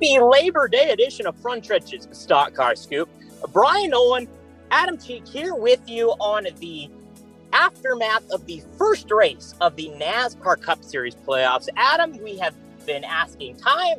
Happy Labor Day edition of Front Stretch's Stock Car Scoop. Brian Nolan, Adam Cheek here with you on the aftermath of the first race of the NASCAR Cup Series playoffs. Adam, we have been asking time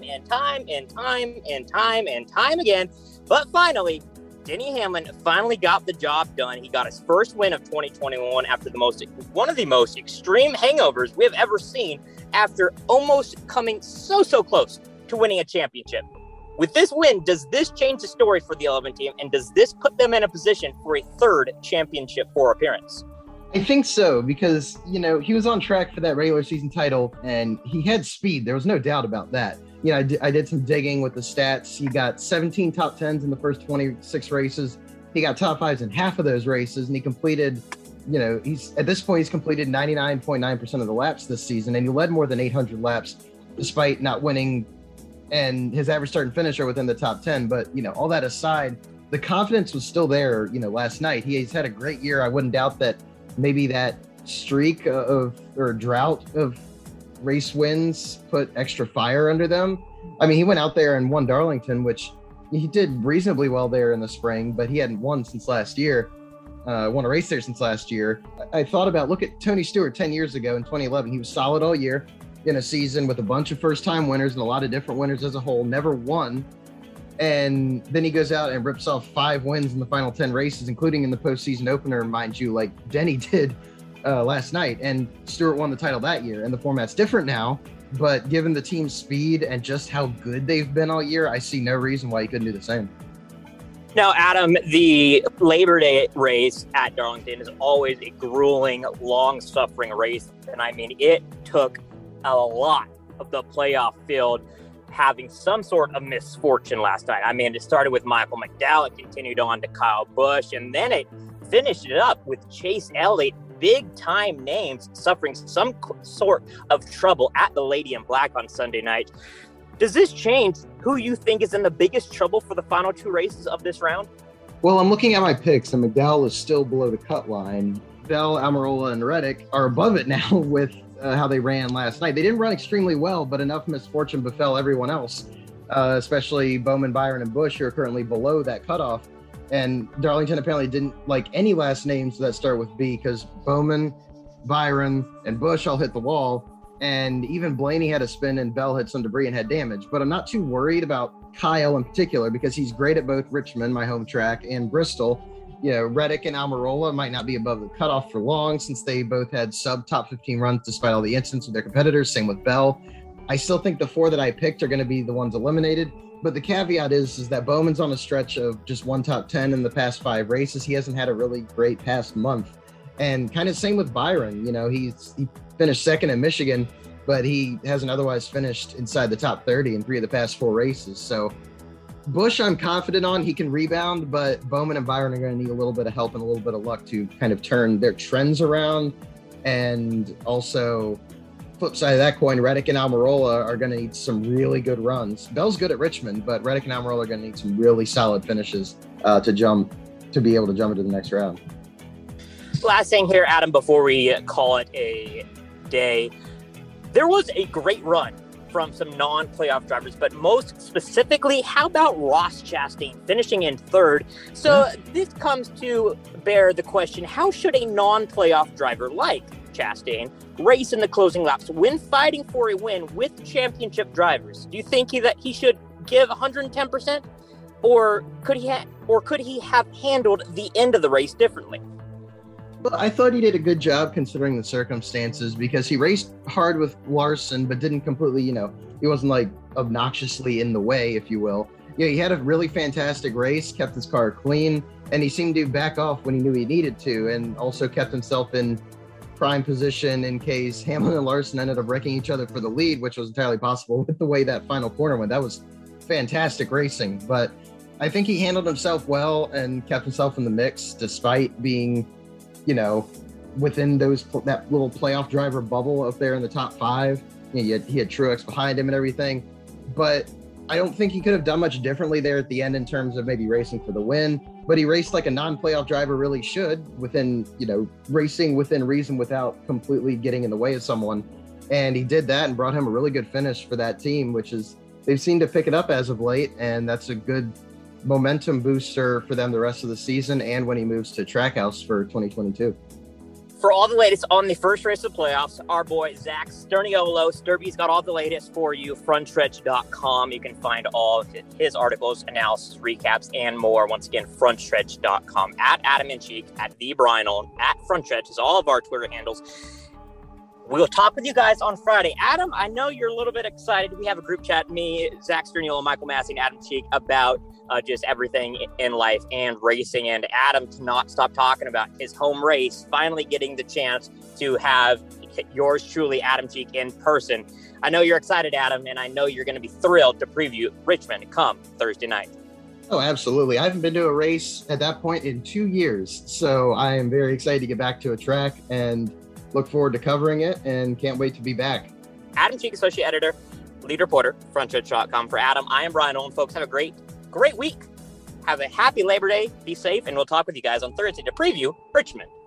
again, but finally, Denny Hamlin finally got the job done. He got his first win of 2021 after one of the most extreme hangovers we have ever seen, after almost coming so close to winning a championship. With this win, does this change the story for the 11 team, and does this put them in a position for a third championship 4 appearance? I think so, because, he was on track for that regular season title, and he had speed. There was no doubt about that. I did some digging with the stats. He got 17 top 10s in the first 26 races. He got top 5s in half of those races, and he completed, he's completed 99.9% of the laps this season, and he led more than 800 laps despite not winning, and his average start and finish are within the top 10. But, all that aside, the confidence was still there, last night. He's had a great year. I wouldn't doubt that maybe that streak or drought of race wins put extra fire under them. I mean, he went out there and won Darlington, which he did reasonably well there in the spring, but he hadn't won since last year, won a race there since last year. I thought about, look at Tony Stewart 10 years ago in 2011. He was solid all year in a season with a bunch of first-time winners and a lot of different winners as a whole, never won. And then he goes out and rips off 5 wins in the final 10 races, including in the postseason opener, mind you, like Denny did last night. And Stewart won the title that year, and the format's different now. But given the team's speed and just how good they've been all year, I see no reason why he couldn't do the same. Now, Adam, the Labor Day race at Darlington is always a grueling, long-suffering race. And I mean, it took a lot of the playoff field having some sort of misfortune last night. I mean, it started with Michael McDowell, it continued on to Kyle Busch, and then it finished it up with Chase Elliott, big-time names suffering some sort of trouble at the Lady in Black on Sunday night. Does this change who you think is in the biggest trouble for the final 2 races of this round? Well, I'm looking at my picks, and McDowell is still below the cut line. Bell, Almirola, and Reddick are above it now with how they ran last night. They didn't run extremely well, but enough misfortune befell everyone else, especially Bowman, Byron, and Busch, who are currently below that cutoff. And Darlington apparently didn't like any last names that start with B, because Bowman, Byron, and Busch all hit the wall. And even Blaney had a spin, and Bell hit some debris and had damage. But I'm not too worried about Kyle in particular, because he's great at both Richmond, my home track, and Bristol. Reddick and Almirola might not be above the cutoff for long, since they both had sub top 15 runs despite all the incidents with their competitors. Same with Bell. I still think the 4 that I picked are going to be the ones eliminated. But the caveat is that Bowman's on a stretch of just 1 top 10 in the past 5 races. He hasn't had a really great past month. And kind of same with Byron. He finished second in Michigan, but he hasn't otherwise finished inside the top 30 in 3 of the past 4 races. So Busch, I'm confident on. He can rebound, but Bowman and Byron are going to need a little bit of help and a little bit of luck to kind of turn their trends around. And also, flip side of that coin, Reddick and Almirola are going to need some really good runs. Bell's good at Richmond, but Reddick and Almirola are going to need some really solid finishes to be able to jump into the next round. Last thing here, Adam, before we call it a day, there was a great run from some non-playoff drivers, but most specifically, how about Ross Chastain finishing in 3rd? So this comes to bear the question, how should a non-playoff driver like Chastain race in the closing laps when fighting for a win with championship drivers? Do you think that he should give 110%, or could he have handled the end of the race differently? Well, I thought he did a good job considering the circumstances, because he raced hard with Larson, but didn't completely, he wasn't like obnoxiously in the way, if you will. He had a really fantastic race, kept his car clean, and he seemed to back off when he knew he needed to, and also kept himself in prime position in case Hamlin and Larson ended up wrecking each other for the lead, which was entirely possible with the way that final corner went. That was fantastic racing, but I think he handled himself well and kept himself in the mix despite being within that little playoff driver bubble up there in the top 5. He had Truex behind him and everything. But I don't think he could have done much differently there at the end in terms of maybe racing for the win. But he raced like a non-playoff driver really should, within, racing within reason without completely getting in the way of someone. And he did that and brought him a really good finish for that team, which is they've seemed to pick it up as of late, and that's a good momentum booster for them the rest of the season and when he moves to Trackhouse for 2022. For all the latest on the first race of the playoffs, our boy Zach Sterniolo, Sturby's got all the latest for you. Frontstretch.com. You can find all of his articles, analysis, recaps, and more. Once again, frontstretch.com. At Adam and Cheek, at the Brian Olin, at Frontstretch is all of our Twitter handles. We'll talk with you guys on Friday. Adam, I know you're a little bit excited. We have a group chat, me, Zach Sterniolo, Michael Massey, and Adam Cheek, about just everything in life and racing. And Adam cannot stop talking about his home race, finally getting the chance to have yours truly, Adam Cheek, in person. I know you're excited, Adam, and I know you're going to be thrilled to preview Richmond come Thursday night. Oh, absolutely. I haven't been to a race at that point in 2 years, so I am very excited to get back to a track and look forward to covering it and can't wait to be back. Adam Cheek, Associate Editor, Lead Reporter, Frontstretch.com. For Adam, I am Brian Olin. Folks, have a great week. Have a happy Labor Day. Be safe, and we'll talk with you guys on Thursday to preview Richmond.